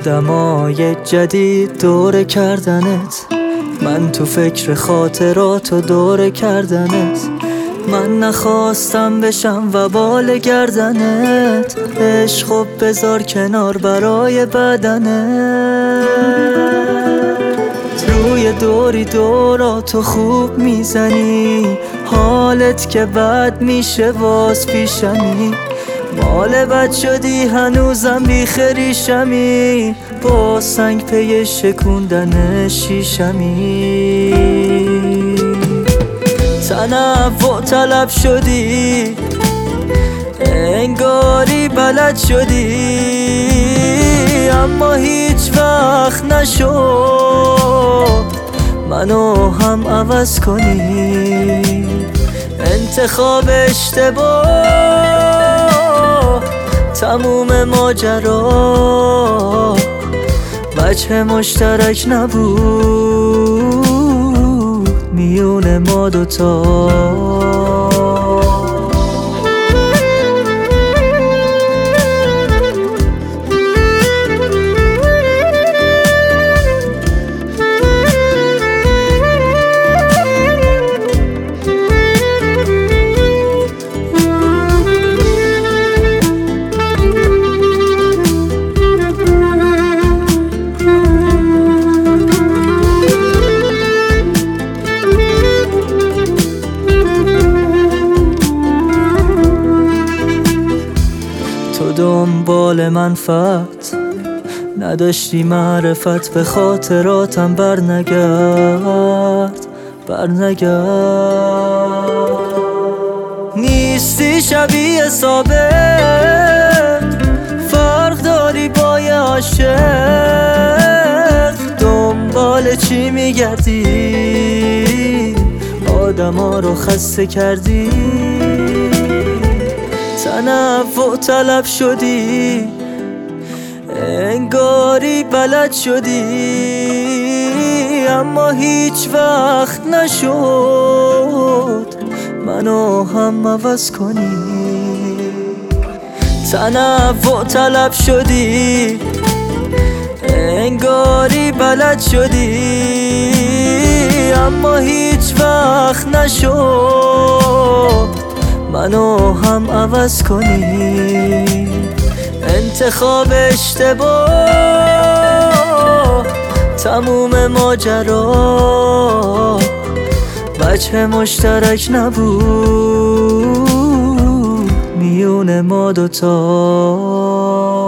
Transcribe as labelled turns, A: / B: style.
A: آدمای جدید دوره کردنت، من تو فکر خاطرات و دوره کردنت. من نخواستم بشم وبال گردنت، عشق خب بذار کنار برای بدنت. روی دوری دوراتو خوب میزنی، حالت که بد میشه باز پیشمی. مال بد شدی هنوزم بیخریشمی، با سنگ پی شکوندن شیشمی. تنوع طلب شدی، انگاری بلد شدی، اما هیچ وقت نشد منو هم عوض کنی. انتخاب اشتباه تموم ماجرا، وجه مشترک نبود میون ما دوتا. تو دنبال منفعت نداشتی معرفت، به خاطراتم برنگرد. نیستی شبیه سابق، فرق داری با یه عاشق. دنبال چی میگردی؟ آدما رو خسته کردی. تنوع طلب شدی، انگاری بلد شدی، اما هیچ وقت نشد منو هم عوض کنی. تنوع طلب شدی، انگاری بلد شدی، اما هیچ وقت نشد منو هم عوض کنی. انتخاب اشتباه تموم ماجرا، وجه مشترک نبود میون ما دوتا.